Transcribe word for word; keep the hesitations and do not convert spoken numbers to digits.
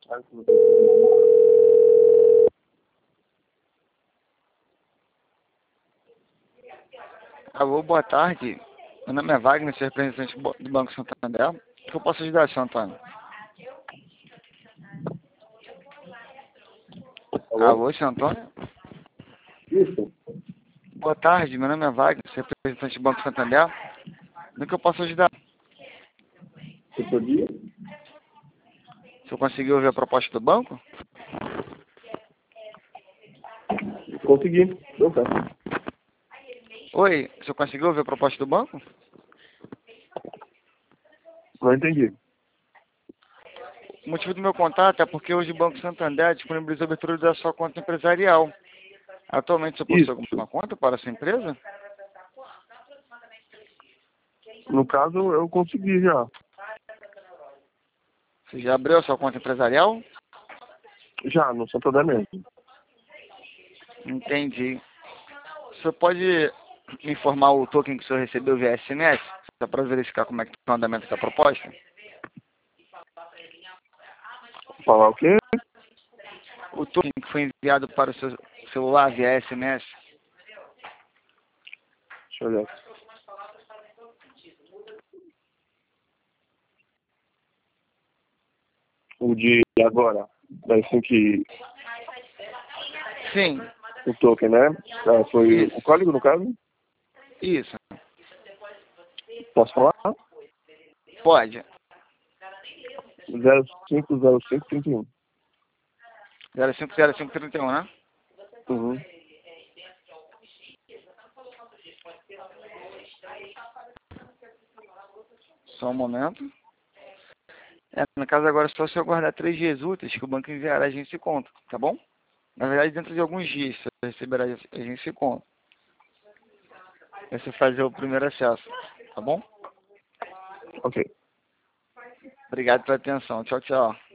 Alô, boa tarde. Meu nome é Wagner, sou representante do Banco Santander. O que eu posso ajudar, senhor Antônio? Alô? Alô, senhor Antônio? Isso. Boa tarde, meu nome é Wagner, sou representante do Banco Santander. No que eu posso ajudar? Você podia? O senhor conseguiu ouvir a proposta do banco? Consegui. Deu certo. Oi, o senhor conseguiu ouvir a proposta do banco? Não entendi. O motivo do meu contato é porque hoje o Banco Santander disponibiliza a abertura da sua conta empresarial. Atualmente, você possui Isso. alguma conta para a sua empresa? No caso, eu consegui já. Você já abriu a sua conta empresarial? Já, no Santander mesmo. Entendi. O senhor pode me informar o token que o senhor recebeu via S M S? Só para verificar como é que está o andamento da proposta? Falar o quê? O token que foi enviado para o seu celular via S M S? Deixa eu olhar. O de agora. Daí sim que Sim, o token, né? Ah, foi Isso. o código, no caso? isso. Posso falar? Pode. zero cinco zero cinco trinta e um. zero cinco zero cinco trinta e um, né? Uhum. Só um momento. É, no caso agora é só se eu aguardar três dias úteis que o banco enviará a agência de conta, tá bom? Na verdade, dentro de alguns dias você receberá a agência de conta. Aí você fazer o primeiro acesso, tá bom? Ok. Obrigado pela atenção. Tchau, tchau.